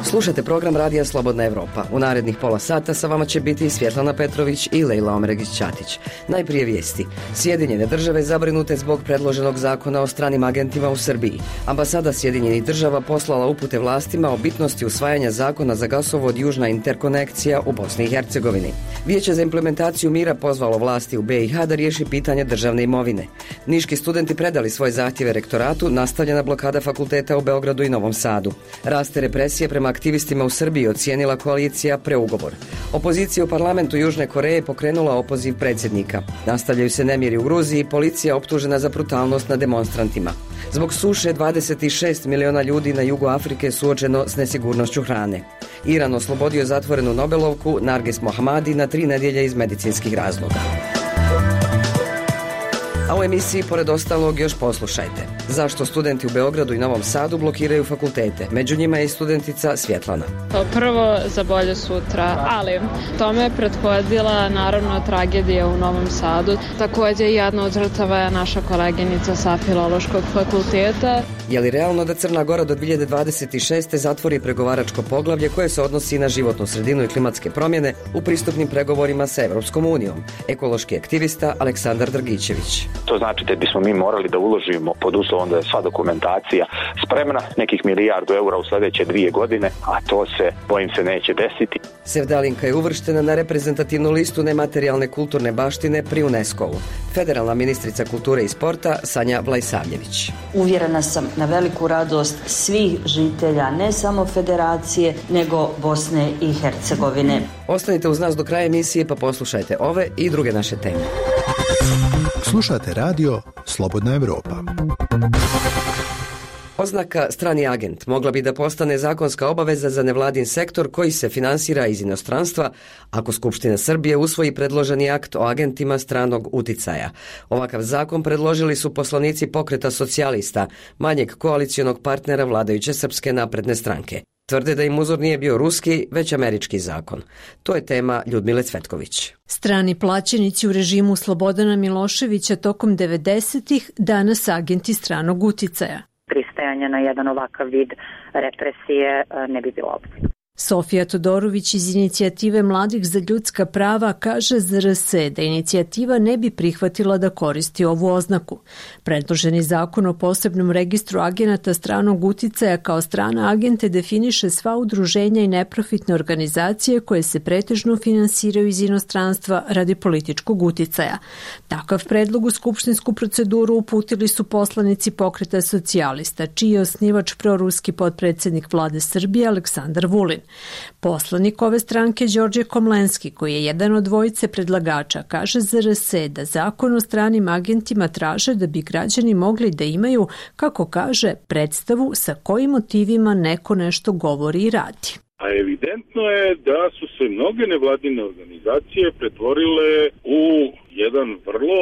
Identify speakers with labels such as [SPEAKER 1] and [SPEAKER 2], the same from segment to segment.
[SPEAKER 1] Slušajte program Radija Slobodna Evropa. U narednih pola sata sa vama će biti Svjetlana Petrović i Lejla Omregić-Ćatić. Najprije vijesti. Sjedinjene države zabrinute zbog predloženog zakona o stranim agentima u Srbiji. Ambasada Sjedinjenih država poslala upute vlastima o bitnosti usvajanja zakona za gasovod Južna interkonekcija u Bosni i Hercegovini. Vijeće za implementaciju mira pozvalo vlasti u BiH da riješi pitanje državne imovine. Niški studenti predali svoje zahtjeve rektoratu, nastavljena blokada fakulteta u Beogradu i Novom Sadu. Raste represije prema aktivistima u Srbiji, ocijenila koalicija preugovor. Opozicija u parlamentu Južne Koreje pokrenula opoziv predsjednika. Nastavljaju se nemiri u Gruziji, policija optužena za brutalnost nad demonstrantima. Zbog suše 26 miliona ljudi na jugu Afrike suočeno s nesigurnošću hrane. Iran oslobodio zatvorenu Nobelovku Narges Mohammadi na 3 nedjelje iz medicinskih razloga. A u emisiji, pored ostalog, još poslušajte. Zašto studenti u Beogradu i Novom Sadu blokiraju fakultete? Među njima je i studentica Svjetlana.
[SPEAKER 2] Prvo za bolje sutra, ali tome je prethodila naravno tragedija u Novom Sadu. Također jedna od žrtava je naša koleginica sa Filološkog fakulteta.
[SPEAKER 1] Je li realno da Crna Gora do 2026. zatvori pregovaračko poglavlje koje se odnosi na životnu sredinu i klimatske promjene u pristupnim pregovorima sa Evropskom unijom? Ekološki aktivista Aleksandar Drgićević.
[SPEAKER 3] To znači da bismo mi morali da uložimo pod uslovom da je sva dokumentacija spremna, nekih milijardu eura u sljedeće 2 godine, a to se, bojim se, neće desiti.
[SPEAKER 1] Sevdalinka je uvrštena na reprezentativnu listu nematerijalne kulturne baštine pri UNESCO-u. Federalna ministrica kulture i sporta Sanja Vlajsavljević.
[SPEAKER 4] Uvjerena sam na veliku radost svih žitelja, ne samo Federacije, nego Bosne i Hercegovine.
[SPEAKER 1] Ostanite uz nas do kraja emisije pa poslušajte ove i druge naše teme.
[SPEAKER 5] Slušate radio Slobodna Evropa.
[SPEAKER 1] Oznaka strani agent mogla bi da postane zakonska obaveza za nevladin sektor koji se finansira iz inostranstva ako Skupština Srbije usvoji predloženi akt o agentima stranog uticaja. Ovakav zakon predložili su poslanici Pokreta socijalista, manjeg koalicionog partnera vladajuće Srpske napredne stranke. Tvrde da im uzor nije bio ruski, već američki zakon. To je tema Ljudmile Cvetković.
[SPEAKER 6] Strani plaćenici u režimu Slobodana Miloševića tokom 90-ih danas agenti stranog uticaja.
[SPEAKER 7] Pristajanje na jedan ovakav vid represije ne bi bilo opcija.
[SPEAKER 6] Sofija Todorović iz Inicijative mladih za ljudska prava kaže za RS da inicijativa ne bi prihvatila da koristi ovu oznaku. Predloženi zakon o posebnom registru agenata stranog uticaja kao strana agente definiše sva udruženja i neprofitne organizacije koje se pretežno finansiraju iz inostranstva radi političkog uticaja. Takav predlog u skupštinsku proceduru uputili su poslanici Pokreta socijalista, čiji je osnivač proruski potpredsjednik vlade Srbije Aleksandar Vulin. Poslanik ove stranke Đorđe Komlenski, koji je jedan od dvojice predlagača, kaže za RS da zakon o stranim agentima traže da bi građani mogli da imaju, kako kaže, predstavu sa kojim motivima neko nešto govori i radi.
[SPEAKER 8] A evidentno je da su se mnoge nevladine organizacije pretvorile u jedan vrlo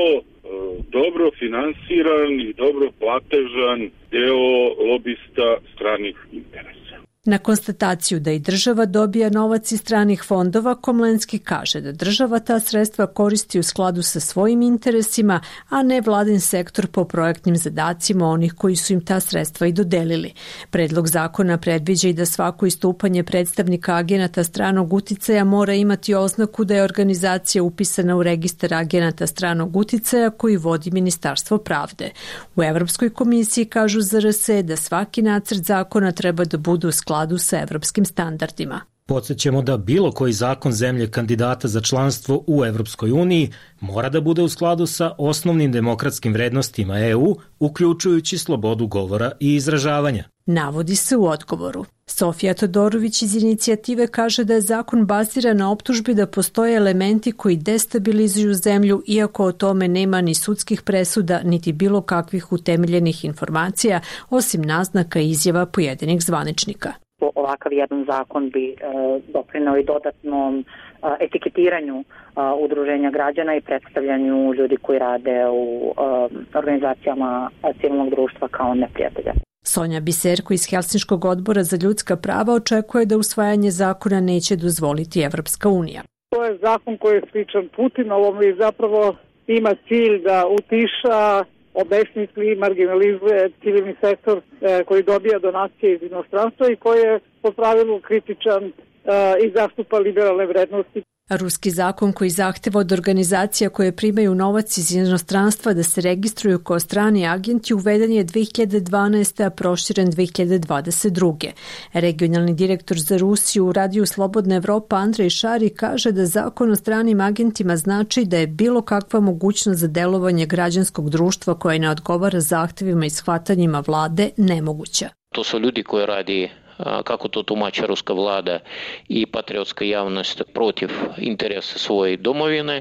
[SPEAKER 8] dobro finansiran i dobro platežan deo lobista stranih interesa.
[SPEAKER 6] Na konstataciju da i država dobija novac iz stranih fondova, Komlenski kaže da država ta sredstva koristi u skladu sa svojim interesima, a ne vladin sektor po projektnim zadacima onih koji su im ta sredstva i dodelili. Predlog zakona predviđa i da svako istupanje predstavnika agenata stranog uticaja mora imati oznaku da je organizacija upisana u registar agenata stranog uticaja koji vodi Ministarstvo pravde. U Evropskoj komisiji kažu za RS da svaki nacrt zakona treba da bude u skladu sa evropskim standardima.
[SPEAKER 9] Podsjećamo da bilo koji zakon zemlje kandidata za članstvo u Evropskoj uniji mora da bude u skladu sa osnovnim demokratskim vrednostima EU, uključujući slobodu govora i izražavanja.
[SPEAKER 6] Navodi se u odgovoru. Sofija Todorović iz Inicijative kaže da je zakon baziran na optužbi da postoje elementi koji destabilizuju zemlju, iako o tome nema ni sudskih presuda, niti bilo kakvih utemeljenih informacija, osim naznaka i izjava pojedinih zvaničnika.
[SPEAKER 7] Ovakav jedan zakon bi doprineo i dodatnom etiketiranju udruženja građana i predstavljanju ljudi koji rade u organizacijama civilnog društva kao neprijatelja.
[SPEAKER 6] Sonja Biserko iz Helsinškog odbora za ljudska prava očekuje da usvajanje zakona neće dozvoliti Evropska unija.
[SPEAKER 10] To je zakon koji je sličan Putinovom i zapravo ima cilj da utiša obesmisli, marginalizuje civilni sektor koji dobija donacije iz inostranstva i koji je po pravilu kritičan i zastupa liberalne vrednosti.
[SPEAKER 6] Ruski zakon koji zahteva od organizacija koje primaju novac iz inostranstva da se registruju kao strani agenti uveden je 2012. a proširen 2022. Regionalni direktor za Rusiju u radiju Slobodna Evropa Andrej Šari kaže da zakon o stranim agentima znači da je bilo kakva mogućnost za delovanje građanskog društva koje ne odgovara zahtevima i shvatanjima vlade nemoguća.
[SPEAKER 11] To su ljudi koji radi, kako to tumači ruska vlada i patriotska javnost, protiv interesa svoje domovine,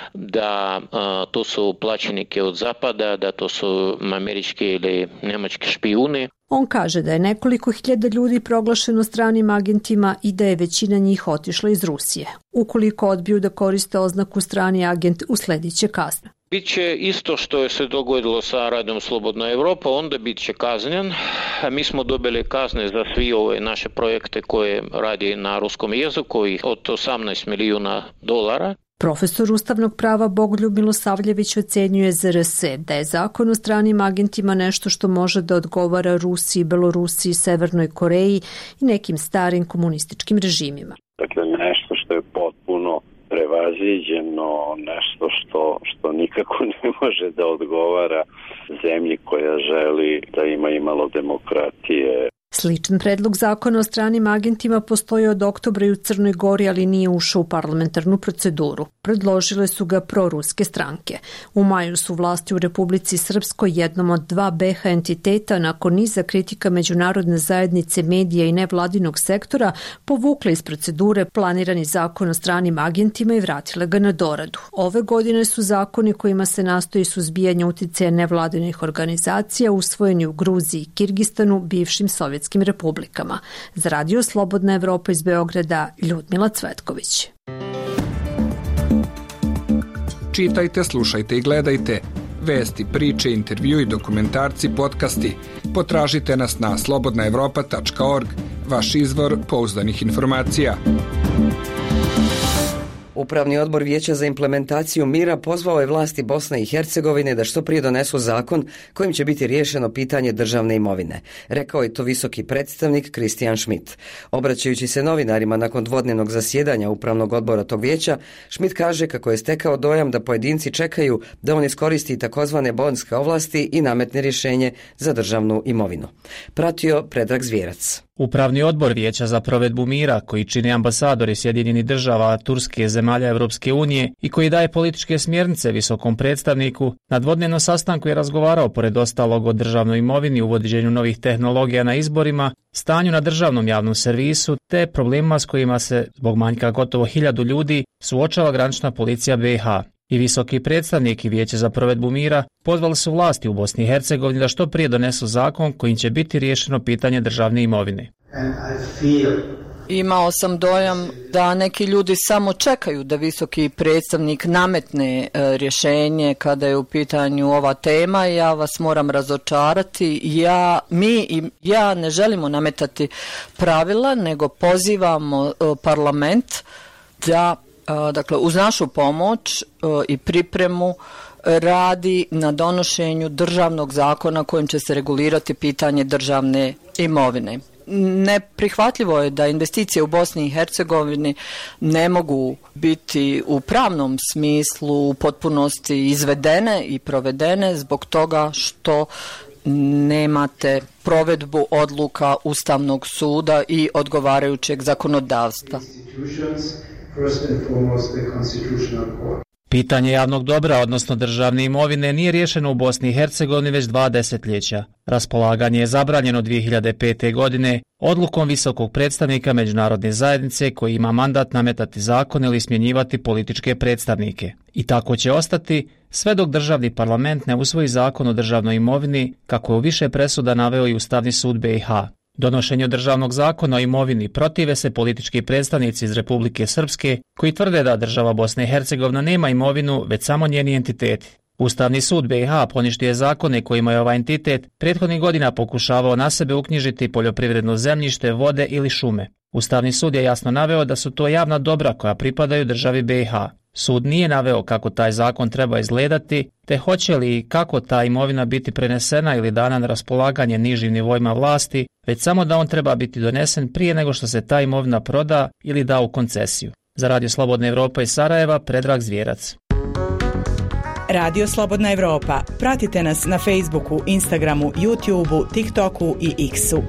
[SPEAKER 11] da to su plaćenike od zapada, da to su američki ili njemački špijuni.
[SPEAKER 6] On kaže da je nekoliko hiljada ljudi proglašeno stranim agentima i da je većina njih otišla iz Rusije. Ukoliko odbiju da koriste oznaku strani agent, usledit će kazna.
[SPEAKER 11] Biće isto što je se dogodilo sa radom Slobodna Evropa, onda bit će kažnjen. Mi smo dobili kazne za svi ove naše projekte koje radi na ruskom jeziku od 18 milijuna dolara.
[SPEAKER 6] Profesor ustavnog prava Bogoljub Milosavljević ocenjuje za RS da je zakon o stranim agentima nešto što može da odgovara Rusiji, Belorusiji, Severnoj Koreji i nekim starim komunističkim režimima.
[SPEAKER 12] Dakle, nešto što je potpuno prevaziđeno, nešto što nikako ne može da odgovara zemlji koja želi da ima imalo demokratije.
[SPEAKER 6] Sličan predlog zakona o stranim agentima postoji od oktobra i u Crnoj Gori, ali nije ušao u parlamentarnu proceduru. Predložile su ga proruske stranke. U maju su vlasti u Republici Srpskoj, jednom od 2 BiH entiteta, nakon niza kritika međunarodne zajednice, medija i nevladinog sektora, povukle iz procedure planirani zakon o stranim agentima i vratile ga na doradu. Ove godine su zakoni kojima se nastoji suzbijanje uticaja nevladinih organizacija usvojeni u Gruziji i Kirgistanu, bivšim sovjetskim republikama. Za Radio Slobodna Evropa iz Beograda, Ljudmila Cvetković.
[SPEAKER 13] Čitajte, slušajte i gledajte vesti, priče, intervju i dokumentarci, podcasti. Potražite nas na slobodnaevropa.org, vaš izvor pouzdanih informacija.
[SPEAKER 1] Upravni odbor Vijeća za implementaciju mira pozvao je vlasti Bosne i Hercegovine da što prije donesu zakon kojim će biti riješeno pitanje državne imovine. Rekao je to visoki predstavnik Christian Schmidt. Obraćajući se novinarima nakon dvodnevnog zasjedanja Upravnog odbora tog vijeća, Schmidt kaže kako je stekao dojam da pojedinci čekaju da on iskoristi takozvane bonske ovlasti i nametne rješenje za državnu imovinu. Pratio Predrag Zvjerac.
[SPEAKER 14] Upravni odbor Vijeća za provedbu mira, koji čine ambasadori Sjedinjenih država, Turske, zemalja Europske unije i koji daje političke smjernice visokom predstavniku, na dvodnevnom sastanku je razgovarao pored ostalog o državnoj imovini, uvođenju novih tehnologija na izborima, stanju na državnom javnom servisu te problemima s kojima se, zbog manjka gotovo 1000 ljudi, suočava granična policija BiH. I visoki predstavnik i Vijeće za provedbu mira pozvali su vlasti u Bosni i Hercegovini da što prije donesu zakon kojim će biti riješeno pitanje državne imovine.
[SPEAKER 15] Imao sam dojam da neki ljudi samo čekaju da visoki predstavnik nametne rješenje kada je u pitanju ova tema. Ja vas moram razočarati. Ja ne želimo nametati pravila, nego pozivamo parlament da, dakle, uz našu pomoć i pripremu radi na donošenju državnog zakona kojim će se regulirati pitanje državne imovine. Neprihvatljivo je da investicije u Bosni i Hercegovini ne mogu biti u pravnom smislu u potpunosti izvedene i provedene zbog toga što nemate provedbu odluka Ustavnog suda i odgovarajućeg zakonodavstva.
[SPEAKER 14] Pitanje javnog dobra, odnosno državne imovine, nije riješeno u Bosni i Hercegovini već 2 desetljeća. Raspolaganje je zabranjeno 2005. godine odlukom visokog predstavnika međunarodne zajednice koji ima mandat nametati zakone ili smjenjivati političke predstavnike. I tako će ostati sve dok državni parlament ne usvoji zakon o državnoj imovini, kako je u više presuda naveo i Ustavni sud BiH. Donošenju državnog zakona o imovini protive se politički predstavnici iz Republike Srpske koji tvrde da država Bosna i Hercegovina nema imovinu, već samo njeni entiteti. Ustavni sud BiH poništio je zakone kojima je ovaj entitet prethodnih godina pokušavao na sebe uknjižiti poljoprivredno zemljište, vode ili šume. Ustavni sud je jasno naveo da su to javna dobra koja pripadaju državi BiH. Sud nije naveo kako taj zakon treba izgledati, te hoće li i kako ta imovina biti prenesena ili dana na raspolaganje nižim nivoima vlasti, već samo da on treba biti donesen prije nego što se ta imovina proda ili da u koncesiju. Za Radio Slobodna Evropa iz Sarajeva, Predrag Zvjerac.
[SPEAKER 16] Radio Slobodna Evropa. Pratite nas na Facebooku, Instagramu, YouTubeu, TikToku i X-u.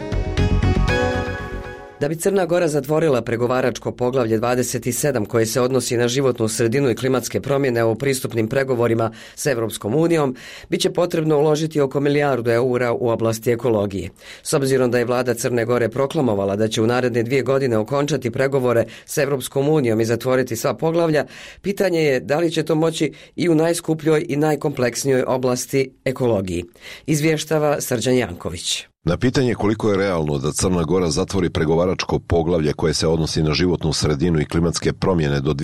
[SPEAKER 1] Da bi Crna Gora zatvorila pregovaračko poglavlje 27 koje se odnosi na životnu sredinu i klimatske promjene u pristupnim pregovorima s Europskom unijom, bit će potrebno uložiti oko milijardu eura u oblasti ekologije. S obzirom da je vlada Crne Gore proklamovala da će u naredne 2 godine okončati pregovore s Europskom unijom i zatvoriti sva poglavlja, pitanje je da li će to moći i u najskupljoj i najkompleksnijoj oblasti ekologiji. Izvještava Srđan Janković.
[SPEAKER 17] Na pitanje koliko je realno da Crna Gora zatvori pregovaračko poglavlje koje se odnosi na životnu sredinu i klimatske promjene do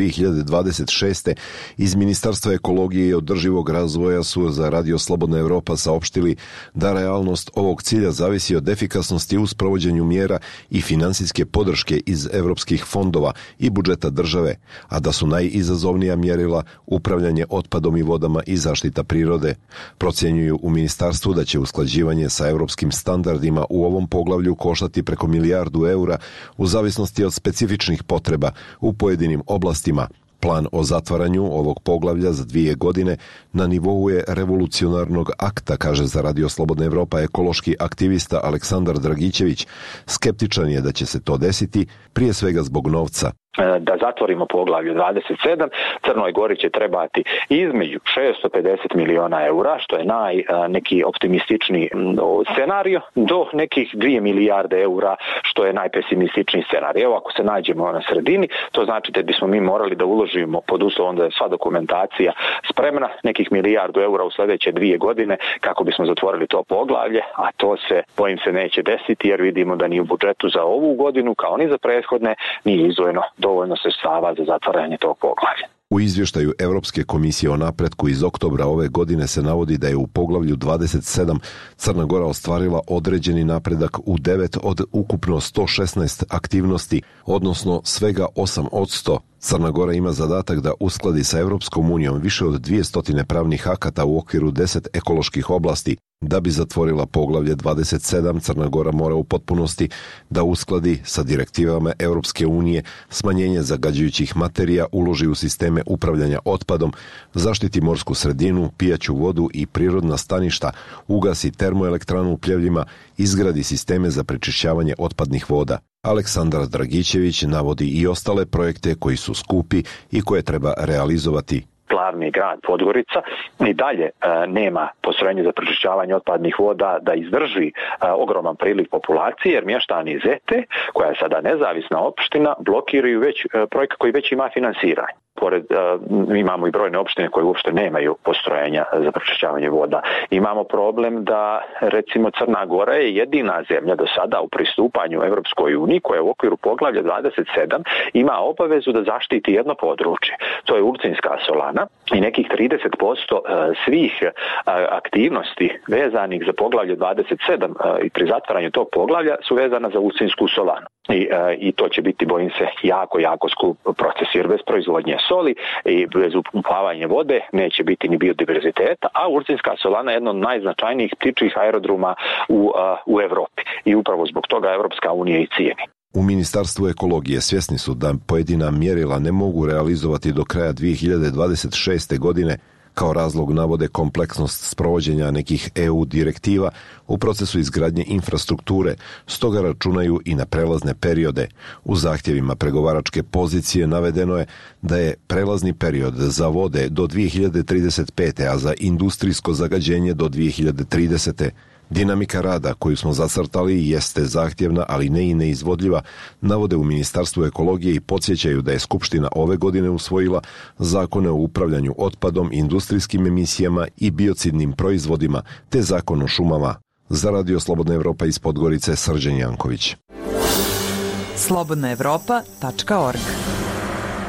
[SPEAKER 17] 2026. iz Ministarstva ekologije i održivog razvoja su za Radio Slobodna Evropa saopštili da realnost ovog cilja zavisi od efikasnosti u sprovođenju mjera i finansijske podrške iz europskih fondova i budžeta države, a da su najizazovnija mjerila upravljanje otpadom i vodama i zaštita prirode. Procjenjuju u ministarstvu da će usklađivanje sa europskim standardima u ovom poglavlju koštati preko milijardu eura u zavisnosti od specifičnih potreba u pojedinim oblastima. Plan o zatvaranju ovog poglavlja za 2 godine na nivou je revolucionarnog akta, kaže za Radio Slobodna Evropa ekološki aktivista Aleksandar Dragičević. Skeptičan je da će se to desiti, prije svega zbog novca.
[SPEAKER 3] Da zatvorimo poglavlje 27, Crnoj Gori će trebati između 650 miliona eura, što je neki optimističniji scenario, do nekih 2 milijarde eura, što je najpesimističniji scenarij. Evo, ako se nađemo na sredini, to znači da bismo mi morali da uložimo pod uslovom da je sva dokumentacija spremna, nekih milijardu eura u sljedeće 2 godine kako bismo zatvorili to poglavlje, a to se, bojim se, neće desiti jer vidimo da ni u budžetu za ovu godinu, kao ni za prethodne, nije izdvojeno dovoljno sredstava za zatvaranje tog poglavlja.
[SPEAKER 17] U izvještaju Europske komisije o napretku iz oktobra ove godine se navodi da je u poglavlju 27 Crna Gora ostvarila određeni napredak u 9 od ukupno 116 aktivnosti, odnosno svega 8%. Crna Gora ima zadatak da uskladi sa Europskom unijom više od 200 pravnih akata u okviru 10 ekoloških oblasti. Da bi zatvorila poglavlje 27, Crna Gora mora u potpunosti da uskladi sa direktivama Europske unije smanjenje zagađujućih materija, uloži u sisteme upravljanja otpadom, zaštiti morsku sredinu, pijaću vodu i prirodna staništa, ugasi termoelektranu u Pljevljima, izgradi sisteme za prečišćavanje otpadnih voda. Aleksandar Dragičević navodi i ostale projekte koji su skupi i koje treba realizovati.
[SPEAKER 3] Glavni grad Podgorica i dalje nema postrojenje za prečišćavanje otpadnih voda da izdrži ogroman priliv populacije, jer mještani Zete, koja je sada nezavisna opština, blokiraju već projekat koji već ima finansiranje. Pored, imamo i brojne opštine koje uopšte nemaju postrojenja za prečišćavanje voda. Imamo problem da, recimo, Crna Gora je jedina zemlja do sada u pristupanju Europskoj uniji koja u okviru poglavlja 27 ima obavezu da zaštiti jedno područje. To je Ulcinska solana i nekih 30% svih aktivnosti vezanih za poglavlje 27 i pri zatvaranju tog poglavlja su vezana za Ulcinsku solanu. I to će biti, bojim se, jako skup proces, jer bez proizvodnje soli i bez upumpavanja vode neće biti ni biodiverziteta, a Ulcinska solana je jedno od najznačajnijih ptičjih aerodroma u Evropi i upravo zbog toga Evropska unija i cijeni.
[SPEAKER 17] U Ministarstvu ekologije svjesni su da pojedina mjerila ne mogu realizovati do kraja 2026. godine. Kao razlog navode kompleksnost sprovođenja nekih EU direktiva u procesu izgradnje infrastrukture, stoga računaju i na prelazne periode. U zahtjevima pregovaračke pozicije navedeno je da je prelazni period za vode do 2035. a za industrijsko zagađenje do 2030. Dinamika rada koju smo zacrtali jeste zahtjevna, ali ne i neizvodljiva, navode u Ministarstvu ekologije i podsjećaju da je Skupština ove godine usvojila zakone o upravljanju otpadom, industrijskim emisijama i biocidnim proizvodima, te zakon o šumama. Za Radio Slobodna Evropa iz Podgorice, Srđan Janković.
[SPEAKER 16] slobodnaevropa.org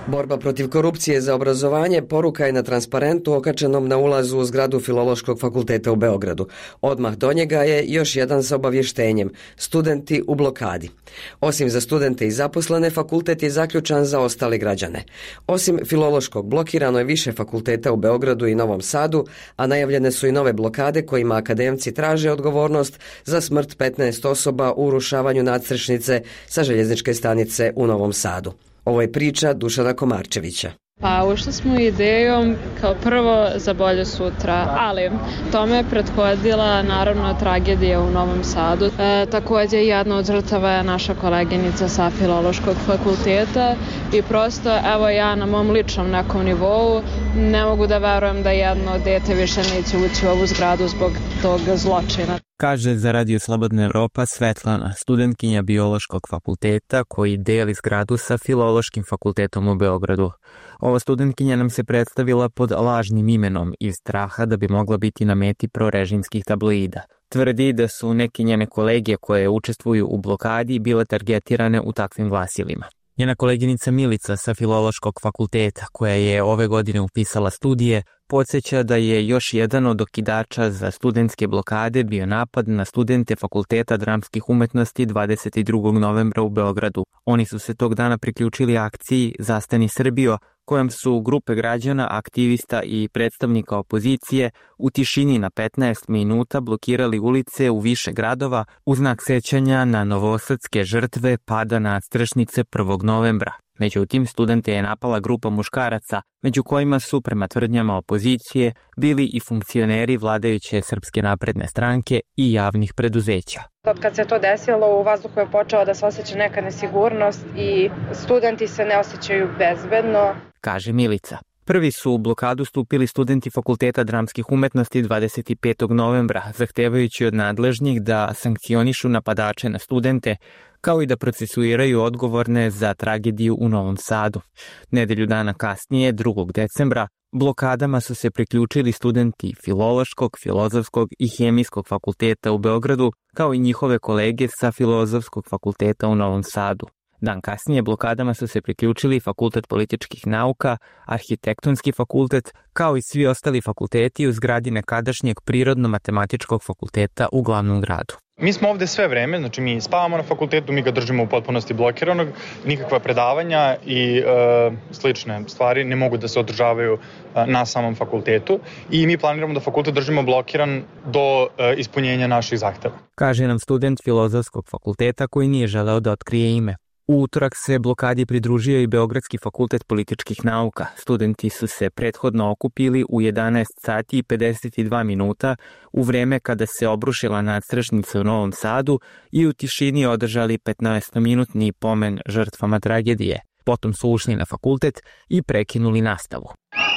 [SPEAKER 1] Borba protiv korupcije za obrazovanje poruka je na transparentu okačenom na ulazu u zgradu Filološkog fakulteta u Beogradu. Odmah do njega je još jedan sa obavještenjem: studenti u blokadi. Osim za studente i zaposlene, fakultet je zaključan za ostale građane. Osim Filološkog, blokirano je više fakulteta u Beogradu i Novom Sadu, a najavljene su i nove blokade kojima akademci traže odgovornost za smrt 15 osoba u urušavanju nadstrešnice sa željezničke stanice u Novom Sadu. Ovo je priča Dušana Komarčevića.
[SPEAKER 2] Pa ušli smo idejom kao prvo za bolje sutra, ali tome je prethodila naravno tragedija u Novom Sadu. Također jedna od žrtava je naša koleginica sa Filološkog fakulteta i prosto evo ja na mom ličnom nekom nivou ne mogu da verujem da jedno dete više neće ući u ovu zgradu zbog tog zločina.
[SPEAKER 18] Kaže za Radio Slobodna Evropa Svetlana, studentkinja Biološkog fakulteta koji deli zgradu sa Filološkim fakultetom u Beogradu. Ova studentkinja nam se predstavila pod lažnim imenom iz straha da bi mogla biti na meti prorežimskih tabloida. Tvrdi da su neke njene kolege koje učestvuju u blokadi bile targetirane u takvim glasilima. Njena koleginica Milica sa Filološkog fakulteta, koja je ove godine upisala studije, podsjeća da je još jedan od okidača za studentske blokade bio napad na studente Fakulteta dramskih umetnosti 22. novembra u Beogradu. Oni su se tog dana priključili akciji Zastani Srbijo, kojom su grupe građana, aktivista i predstavnika opozicije u tišini na 15 minuta blokirali ulice u više gradova u znak sećanja na novosadske žrtve pada nadstrešnice 1. novembra. Međutim, studente je napala grupa muškaraca, među kojima su, prema tvrdnjama opozicije, bili i funkcioneri vladajuće Srpske napredne stranke i javnih preduzeća.
[SPEAKER 19] Od kad se to desilo, u vazduhu je počela da se osjeća neka nesigurnost i studenti se ne osjećaju bezbedno,
[SPEAKER 18] kaže Milica. Prvi su u blokadu stupili studenti Fakulteta dramskih umetnosti 25. novembra, zahtevajući od nadležnih da sankcionišu napadače na studente, kao i da procesuiraju odgovorne za tragediju u Novom Sadu. Nedelju dana kasnije, 2. decembra, blokadama su se priključili studenti Filološkog, Filozofskog i Hemijskog fakulteta u Beogradu, kao i njihove kolege sa Filozofskog fakulteta u Novom Sadu. Dan kasnije blokadama su se priključili Fakultet političkih nauka, Arhitektonski fakultet, kao i svi ostali fakulteti u zgradi nekadašnjeg Prirodno-matematičkog fakulteta u glavnom gradu.
[SPEAKER 20] Mi smo ovde sve vreme, znači mi spavamo na fakultetu, mi ga držimo u potpunosti blokiranog, nikakva predavanja i slične stvari ne mogu da se održavaju na samom fakultetu i mi planiramo da fakultet držimo blokiran do ispunjenja naših zahteva.
[SPEAKER 18] Kaže nam student Filozofskog fakulteta koji nije želeo da otkrije ime. U utorak se blokadi pridružio i Beogradski fakultet političkih nauka. Studenti su se prethodno okupili u 11 sati i 52 minuta u vreme kada se obrušila nadstrešnica u Novom Sadu i u tišini održali 15-minutni pomen žrtvama tragedije. Potom su ušli na fakultet i prekinuli nastavu.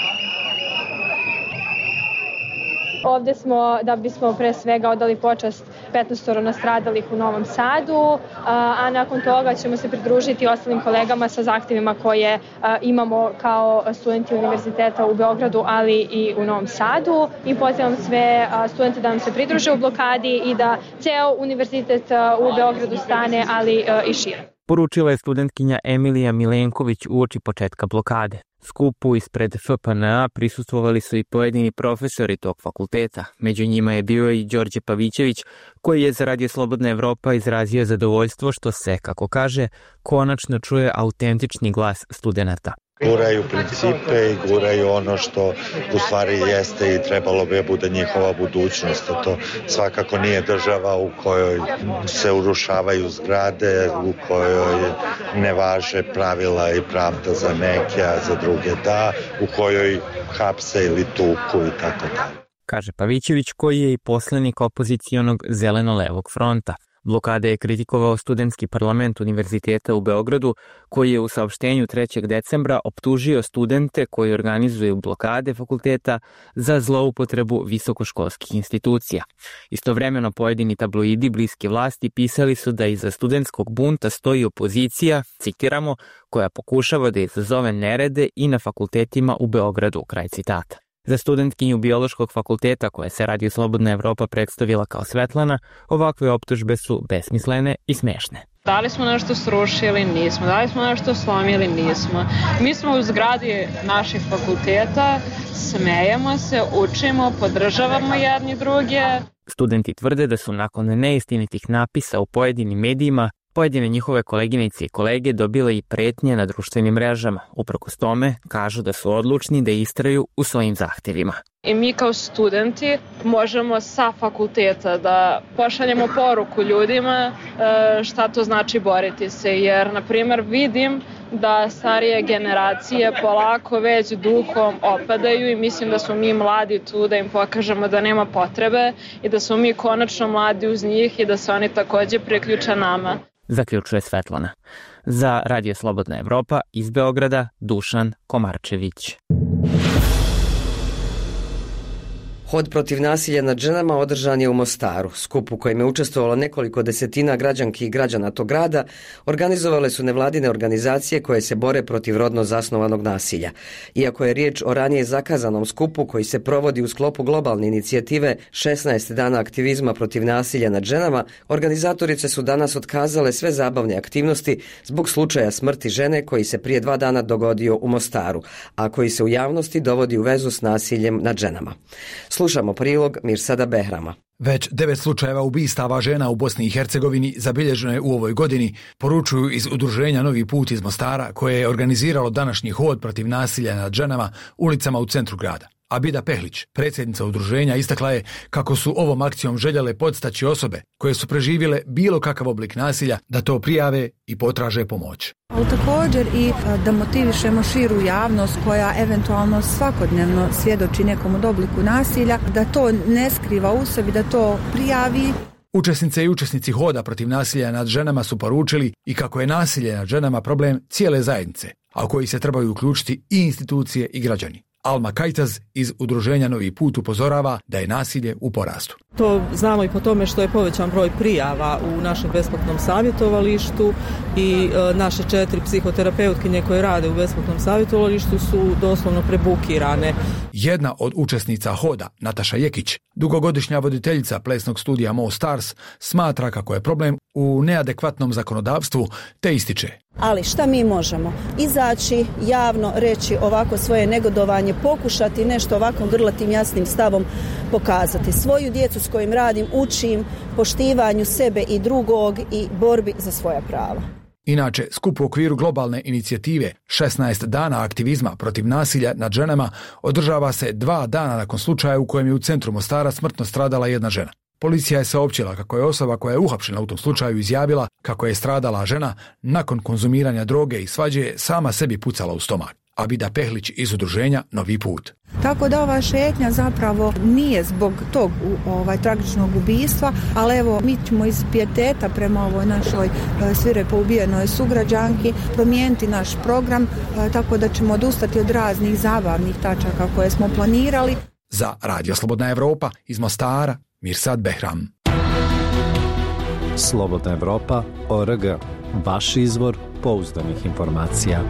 [SPEAKER 21] Ovde smo da bismo pre svega odali počast 15 nastradalih u Novom Sadu, a nakon toga ćemo se pridružiti ostalim kolegama sa zahtjevima koje imamo kao studenti univerziteta u Beogradu, ali i u Novom Sadu. I pozivam sve studente da nam se pridruže u blokadi i da ceo univerzitet u Beogradu stane, ali i šire.
[SPEAKER 18] Poručila je studentkinja Emilija Milenković uoči početka blokade. Skupu ispred FPNA prisustvovali su i pojedini profesori tog fakulteta. Među njima je bio i Đorđe Pavićević, koji je za Radio Slobodna Evropa izrazio zadovoljstvo što se, kako kaže, konačno čuje autentični glas studenata.
[SPEAKER 22] Guraju principe i guraju ono što u stvari jeste i trebalo bi bude njihova budućnost. To svakako nije država u kojoj se urušavaju zgrade, u kojoj ne važe pravila i pravda za neke, a za druge da, u kojoj hapse ili tuku i tako da.
[SPEAKER 18] Kaže Pavićević, koji je i poslanik opozicionog Zeleno-levog fronta. Blokade je kritikovao studentski parlament Univerziteta u Beogradu, koji je u saopštenju 3. decembra optužio studente koji organizuju blokade fakulteta za zloupotrebu visokoškolskih institucija. Istovremeno pojedini tabloidi bliski vlasti pisali su da iza studentskog bunta stoji opozicija, citiramo, koja pokušava da izazove nerede i na fakultetima u Beogradu, kraj citata. Za studentkinju Biološkog fakulteta, koja se Radio Slobodna Evropa predstavila kao Svetlana, ovakve optužbe su besmislene i smešne.
[SPEAKER 2] Da li smo nešto srušili? Nismo. Da li smo nešto slomili? Nismo. Mi smo u zgradi naših fakulteta, smejemo se, učimo, podržavamo jedni druge.
[SPEAKER 18] Studenti tvrde da su nakon neistinitih napisa u pojedinim medijima pojedine njihove koleginice i kolege dobile i pretnje na društvenim mrežama. Uprkos tome, kažu da su odlučni da istraju u svojim zahtevima.
[SPEAKER 2] I mi kao studenti možemo sa fakulteta da pošaljemo poruku ljudima šta to znači boriti se, jer, na primjer, vidim da starije generacije polako već duhom opadaju i mislim da smo mi mladi tu da im pokažemo da nema potrebe i da smo mi konačno mladi uz njih i da se oni takođe priključe nama.
[SPEAKER 18] Zaključuje Svetlana. Za Radio Slobodna Evropa iz Beograda, Dušan Komarčević.
[SPEAKER 1] Hod protiv nasilja nad ženama održan je u Mostaru. Skup u kojem je učestvovalo nekoliko desetina građanki i građana tog grada organizovale su nevladine organizacije koje se bore protiv rodno zasnovanog nasilja. Iako je riječ o ranije zakazanom skupu koji se provodi u sklopu globalne inicijative 16 dana aktivizma protiv nasilja nad ženama, organizatorice su danas otkazale sve zabavne aktivnosti zbog slučaja smrti žene koji se prije 2 dana dogodio u Mostaru, a koji se u javnosti dovodi u vezu s nasiljem nad ženama. Slušamo prilog Mirsada Behrama.
[SPEAKER 4] Već 9 slučajeva ubistava žena u Bosni i Hercegovini zabilježeno je u ovoj godini, poručuju iz udruženja Novi put iz Mostara, koje je organiziralo današnji hod protiv nasilja nad ženama ulicama u centru grada. Abida Pehlić, predsjednica udruženja, istakla je kako su ovom akcijom željele podstaći osobe koje su preživjele bilo kakav oblik nasilja da to prijave i potraže pomoć.
[SPEAKER 5] Ali također i da motivišemo širu javnost koja eventualno svakodnevno svjedoči nekom od obliku nasilja, da to ne skriva u sebi, da to prijavi.
[SPEAKER 4] Učesnice i učesnici hoda protiv nasilja nad ženama su poručili i kako je nasilje nad ženama problem cijele zajednice, a u koji se trebaju uključiti i institucije i građani. Alma Kajtaz iz udruženja Novi put upozorava da je nasilje u porastu.
[SPEAKER 23] To znamo i po tome što je povećan broj prijava u našem besplatnom savjetovalištu i naše 4 psihoterapeutkinje koje rade u besplatnom savjetovalištu su doslovno prebukirane.
[SPEAKER 4] Jedna od učesnica hoda, Nataša Jekić, dugogodišnja voditeljica plesnog studija Mo Stars, smatra kako je problem u neadekvatnom zakonodavstvu, te ističe.
[SPEAKER 24] Ali šta mi možemo? Izaći, javno reći ovako svoje negodovanje, pokušati nešto ovako grlatim jasnim stavom pokazati. Svoju djecu s kojim radim učim poštivanju sebe i drugog i borbi za svoja prava.
[SPEAKER 4] Inače, skup u okviru globalne inicijative 16 dana aktivizma protiv nasilja nad ženama održava se 2 dana nakon slučaja u kojem je u centru Mostara smrtno stradala jedna žena. Policija je saopćila kako je osoba koja je uhapšena u tom slučaju izjavila kako je stradala žena nakon konzumiranja droge i svađe sama sebi pucala u stomak. Abida Pehlić iz udruženja Novi put.
[SPEAKER 5] Tako da ova šetnja zapravo nije zbog tog tragičnog ubistva, ali evo mi ćemo iz pijeteta prema ovoj našoj svirepo ubijenoj sugrađanki promijeniti naš program, tako da ćemo odustati od raznih zabavnih tačaka koje smo planirali.
[SPEAKER 4] Za Radio Slobodna Evropa iz Mostara, Mirsad Behram.
[SPEAKER 25] Slobodna Evropa.org. Vaš izvor pouzdanih informacija.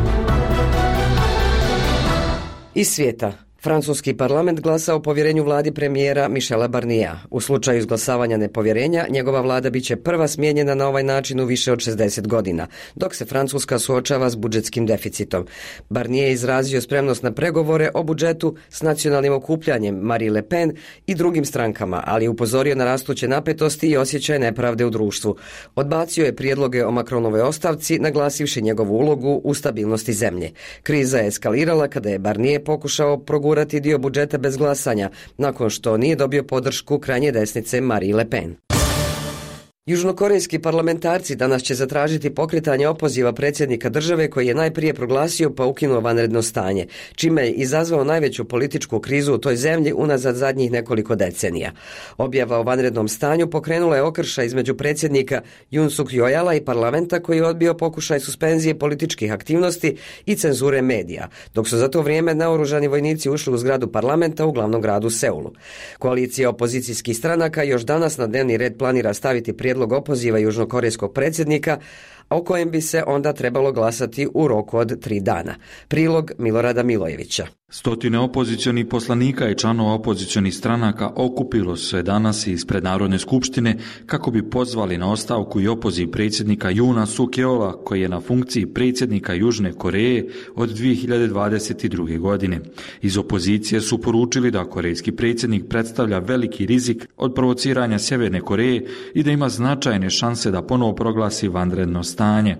[SPEAKER 1] Iz svijeta. Francuski parlament glasa o povjerenju vladi premijera Michela Barniera. U slučaju izglasavanja nepovjerenja, njegova vlada biće prva smijenjena na ovaj način u više od 60 godina, dok se Francuska suočava s budžetskim deficitom. Barnier je izrazio spremnost na pregovore o budžetu s nacionalnim okupljanjem Marine Le Pen i drugim strankama, ali je upozorio na rastuće napetosti i osjećaj nepravde u društvu. Odbacio je prijedloge o Macronovoj ostavci, naglasivši njegovu ulogu u stabilnosti zemlje. Kriza je eskalirala kada je Barnier pokušao progurati dio budžeta bez glasanja, nakon što nije dobio podršku krajnje desnice Marine Le Pen. Južnokorejski parlamentarci danas će zatražiti pokretanje opoziva predsjednika države koji je najprije proglasio pa ukinuo vanredno stanje, čime je izazvao najveću političku krizu u toj zemlji unazad zadnjih nekoliko decenija. Objava o vanrednom stanju pokrenula je okršaj između predsjednika Yoon Suk Yeola i parlamenta koji je odbio pokušaj suspenzije političkih aktivnosti i cenzure medija, dok su za to vrijeme naoružani vojnici ušli u zgradu parlamenta u glavnom gradu Seulu. Koalicija opozicijskih stranaka još danas na dnevni red planira staviti prijedlog prijedlog opoziva južnokorejskog predsjednika, o kojem bi se onda trebalo glasati u roku od 3 dana. Prilog Milorada Milojevića.
[SPEAKER 7] Stotine opozicionih poslanika i članova opozicionih stranaka okupilo se danas ispred Narodne skupštine kako bi pozvali na ostavku i opoziv predsjednika Yoona Suk Yeola, koji je na funkciji predsjednika Južne Koreje od 2022. godine. Iz opozicije su poručili da korejski predsjednik predstavlja veliki rizik od provociranja Sjeverne Koreje i da ima značajne šanse da ponovo proglasi vanredno stanje.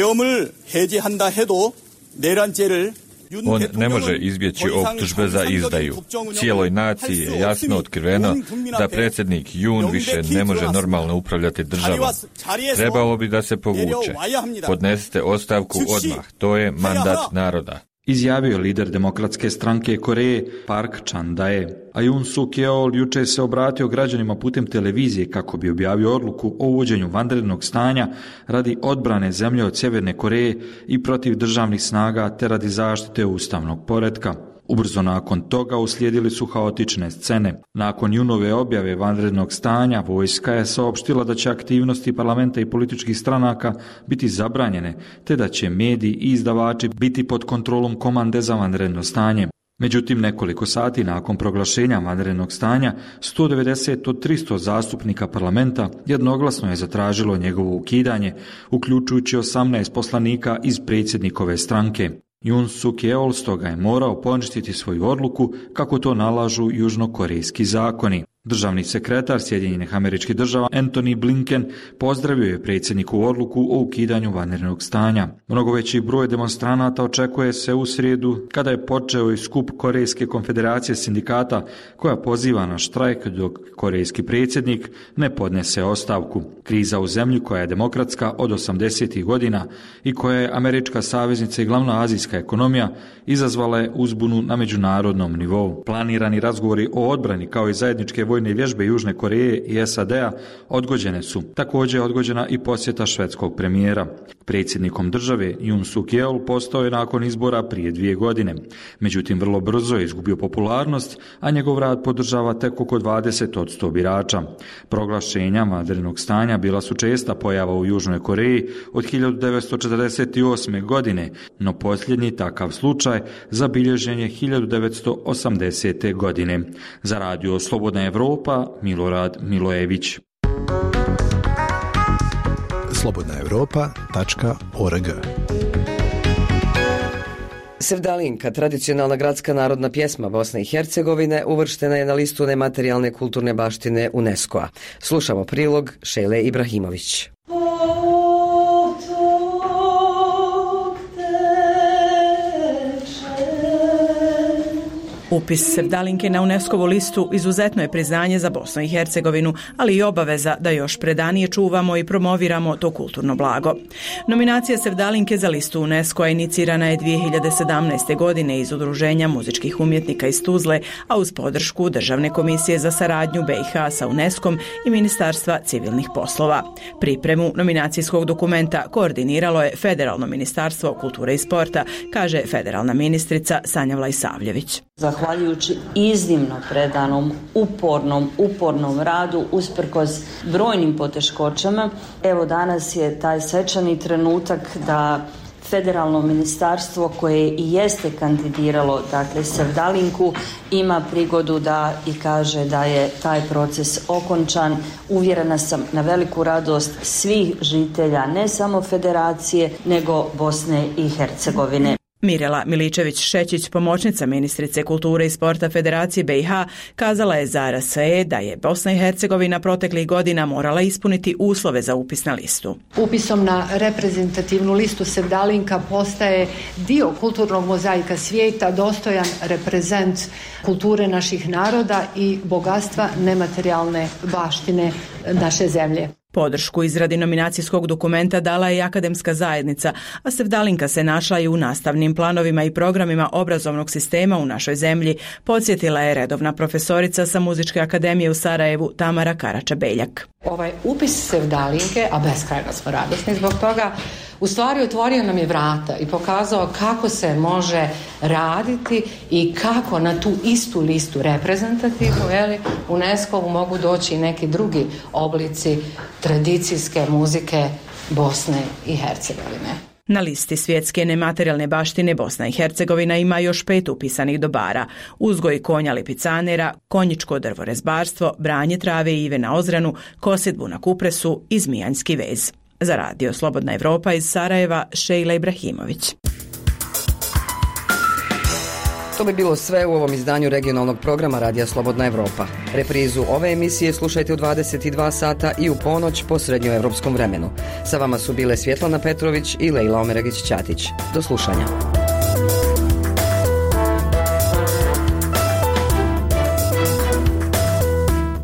[SPEAKER 8] On ne može izbjeći optužbe za izdaju. Cijeloj naciji je jasno otkriveno da predsjednik Yoon više ne može normalno upravljati državom. Trebalo bi da se povuče. Podnesite ostavku odmah. To je mandat naroda.
[SPEAKER 7] Izjavio lider Demokratske stranke Koreje Park Chan-dae. A Yoon Suk Yeol jučer se obratio građanima putem televizije kako bi objavio odluku o uvođenju vanrednog stanja radi odbrane zemlje od Sjeverne Koreje i protiv državnih snaga te radi zaštite ustavnog poretka. Ubrzo nakon toga uslijedili su haotične scene. Nakon Yoonove objave vanrednog stanja, vojska je saopštila da će aktivnosti parlamenta i političkih stranaka biti zabranjene, te da će mediji i izdavači biti pod kontrolom komande za vanredno stanje. Međutim, nekoliko sati nakon proglašenja vanrednog stanja, 190 od 300 zastupnika parlamenta jednoglasno je zatražilo njegovo ukidanje, uključujući 18 poslanika iz predsjednikove stranke. Yoon Suk Yeol stoga je morao poništiti svoju odluku kako to nalažu južnokorejski zakoni. Državni sekretar Sjedinjenih Američkih Država Antony Blinken pozdravio je predsjednikovu odluku o ukidanju vanrednog stanja. Mnogo veći broj demonstranata očekuje se u srijedu kada je počeo i skup Korejske konfederacije sindikata koja poziva na štrajk dok korejski predsjednik ne podnese ostavku. Kriza u zemlji koja je demokratska od 80. godina i koja je američka saveznica i glavna azijska ekonomija izazvala je uzbunu na međunarodnom nivou. Planirani razgovori o odbrani kao i zajedničke vojne vježbe Južne Koreje i SAD-a odgođene su. Također je odgođena i posjeta švedskog premijera. Predsjednikom države Yoon Suk Yeol postao je nakon izbora prije 2 godine. Međutim, vrlo brzo je izgubio popularnost, a njegov rad podržava tek oko 20% birača. Proglašenja vanrednog stanja bila su česta pojava u Južnoj Koreji od 1948. godine, no posljednji takav slučaj zabilježen je 1980. godine. Za radio Slobodna Evropa, Milorad Milojević.
[SPEAKER 25] slobodnaevropa.org.
[SPEAKER 1] Sevdalinka, tradicionalna gradska narodna pjesma Bosne i Hercegovine, uvrštena je na listu nematerijalne kulturne baštine UNESCO-a. Slušamo prilog Šejle Ibrahimović.
[SPEAKER 16] Upis Sevdalinke na UNESCO-vu listu izuzetno je priznanje za Bosnu i Hercegovinu, ali i obaveza da još predanije čuvamo i promoviramo to kulturno blago. Nominacija Sevdalinke za listu UNESCO-a inicirana je 2017. godine iz Udruženja muzičkih umjetnika iz Tuzle, a uz podršku Državne komisije za saradnju BiH sa UNESCO-om i Ministarstva civilnih poslova. Pripremu nominacijskog dokumenta koordiniralo je Federalno ministarstvo kulture i sporta, kaže federalna ministrica Sanja Vlajsavljević.
[SPEAKER 9] Zahvaljujući iznimno predanom, upornom radu, usprkos brojnim poteškoćama, evo danas je taj svečani trenutak da Federalno ministarstvo koje i jeste kandidiralo, dakle Sevdalinku, ima prigodu da i kaže da je taj proces okončan. Uvjerena sam na veliku radost svih žitelja, ne samo Federacije, nego Bosne i Hercegovine.
[SPEAKER 16] Mirela Miličević-Šećić, pomoćnica ministrice kulture i sporta Federacije BiH, kazala je za RSE da je Bosna i Hercegovina proteklih godina morala ispuniti uslove za upis na listu.
[SPEAKER 10] Upisom na reprezentativnu listu Sevdalinka postaje dio kulturnog mozaika svijeta, dostojan reprezent kulture naših naroda i bogatstva nematerijalne baštine naše zemlje.
[SPEAKER 16] Podršku izradi nominacijskog dokumenta dala je i akademska zajednica, a Sevdalinka se našla i u nastavnim planovima i programima obrazovnog sistema u našoj zemlji, podsjetila je redovna profesorica sa Muzičke akademije u Sarajevu Tamara Karača-Beljak.
[SPEAKER 10] Ovaj upis Sevdalinke, a beskrajno smo radosni zbog toga,
[SPEAKER 6] u stvari otvorio nam je vrata i pokazao kako se može raditi i kako na tu istu listu reprezentativnu, UNESCO-vu mogu doći i neki drugi oblici tradicijske muzike Bosne i Hercegovine.
[SPEAKER 16] Na listi svjetske nematerijalne baštine Bosna i Hercegovina ima još 5 upisanih dobara: uzgoj konja lipicanera, konjičko drvorezbarstvo, branje trave i ive na Ozranu, kosidbu na Kupresu i Zmijanjski vez. Za radio Slobodna Evropa iz Sarajeva, Šejla Ibrahimović.
[SPEAKER 1] To bi bilo sve u ovom izdanju regionalnog programa Radija Slobodna Evropa. Reprizu ove emisije slušajte u 22 sata i u ponoć po srednjoevropskom vremenu. Sa vama su bile Svjetlana Petrović i Lejla Omeregić-Ćatić. Do slušanja.